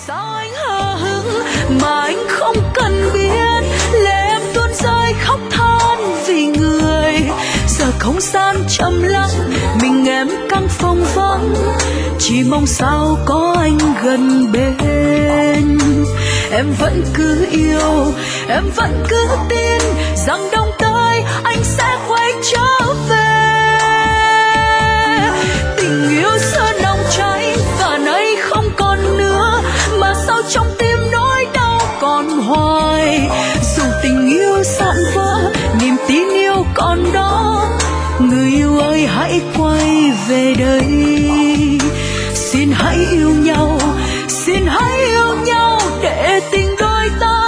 Sao anh hờ hững mà anh không cần biết, lệ em tuôn rơi khóc than vì người. Giờ không gian trầm lắng, mình em căn phòng vắng, chỉ mong sao có anh gần bên. Em vẫn cứ yêu, em vẫn cứ tin rằng đông tới anh sẽ quay trở về. Tình yêu xưa nồng cháy và nay không còn nữa, mà sao trong tim nỗi đau còn hoài. Dù tình yêu dạn vỡ, niềm tin yêu còn đó, người yêu ơi hãy quay về đây. Xin hãy yêu nhau, xin hãy yêu nhau để tình đôi ta